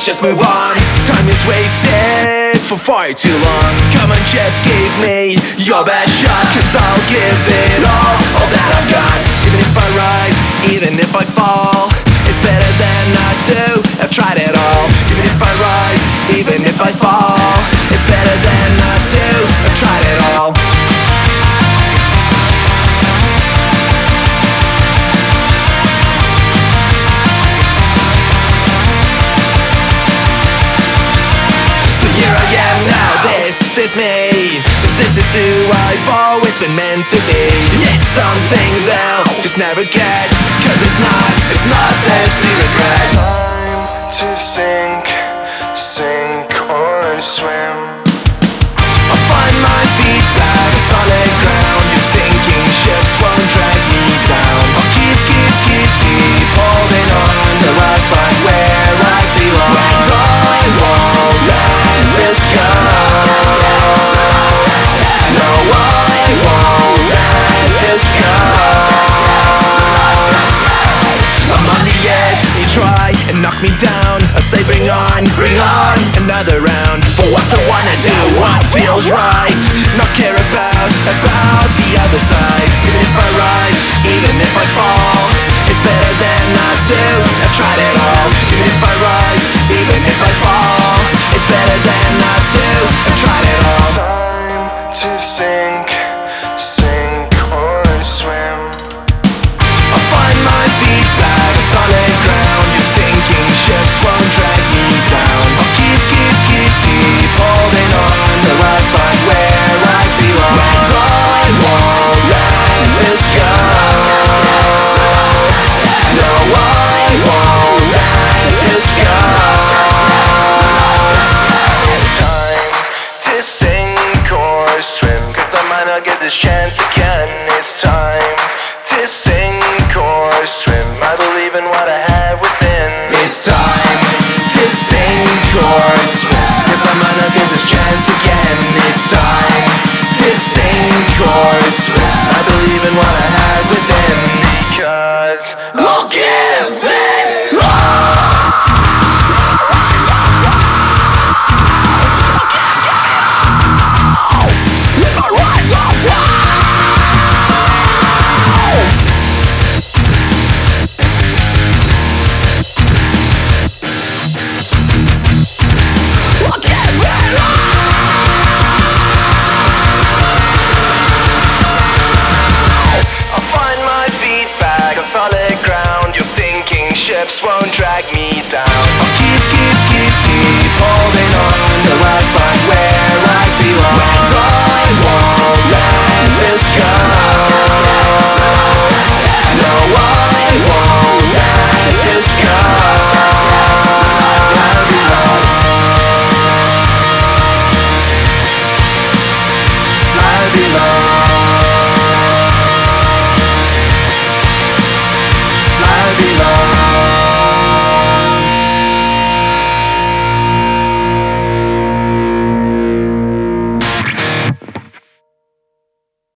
let's just move on. Time is wasted for far too long. Come on, just give me your best shot, 'cause I'll give it all that I've got. Even if I rise, even if I fall, it's better than not to have tried it all. Even if I rise, even if I fall, it's better than not to have tried it all. So here I am now, this is me. This is who I've always been meant to be. It's something they'll just never get, 'cause it's not theirs to regret. Time to sink or swim. I'll find my feet back on solid ground. Your sinking ships won't drag me down. I'll keep holding on till I find where I belong. And I won't let this go. No, I won't let this go. I'm on the edge, you try and knock me down. I say bring on another round. For what I wanna do, what feels right, not care about the other side. Even if I rise, even if I fall, it's better than not to have tried it all. Even if I rise, even if I fall, it's better than not to have tried it all. Time to sink or swim. I'll find my feet back on solid ground. Your sinking ships won't drag me down. I'll keep holding on till I find where I belong. And I won't let this go. No, I won't let this go. It's time to sink or swim, 'cause I might not get this chance again. It's time to sink or swim. I believe in what I have within. It's time to sink or swim, 'cause I might not get this chance again. It's time to sink or swim. I believe in what I have within, Because I'll give it all. If I rise or fall, I'll give it all. I'll find my feet back on solid ground. Your sinking ships won't drag me down. I'll keep holding on till I